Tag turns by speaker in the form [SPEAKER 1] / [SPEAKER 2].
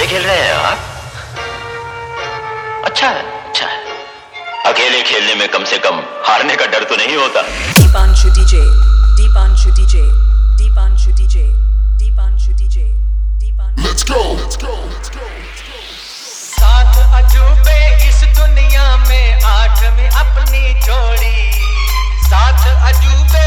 [SPEAKER 1] अकेले खेल रहे हैं आप? अच्छा है, अच्छा है। अकेले खेलने में कम से कम हारने का डर तो नहीं होता।
[SPEAKER 2] Deepanshu DJ, Deepanshu DJ, Deepanshu DJ, Deepanshu DJ, Deepanshu.
[SPEAKER 3] Let's go, let's go, let's go।
[SPEAKER 4] सात अजूबे इस दुनिया में, आठ में अपनी जोड़ी। सात अजूबे